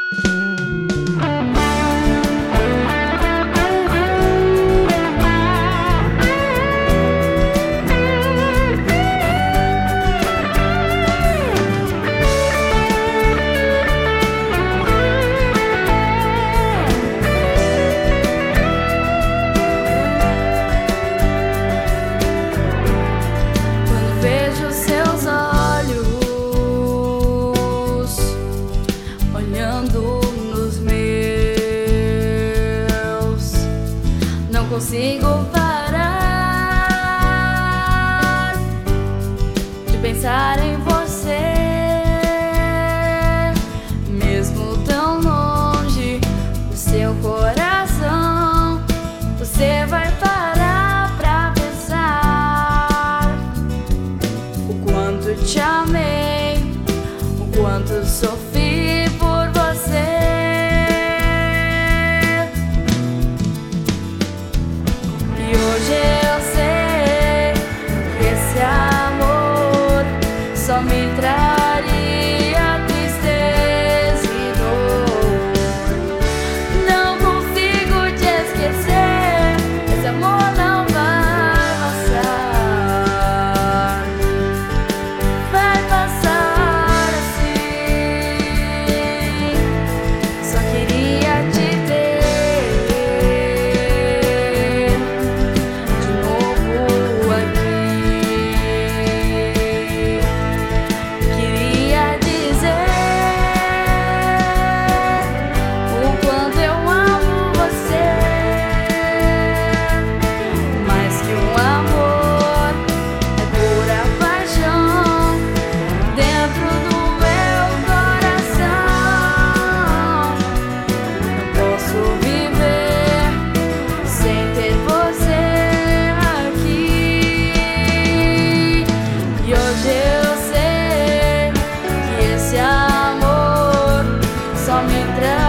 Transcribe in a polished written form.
Não consigo parar de pensar em você, mesmo tão longe do seu coração. Você vai parar pra pensar o quanto te amei, o quanto sofri por você. Hoje eu sei que esse amor só me traria tristeza e dor. Não consigo te esquecer, esse amor não vai passar. Vai passar assim. Só queria te ter só me traz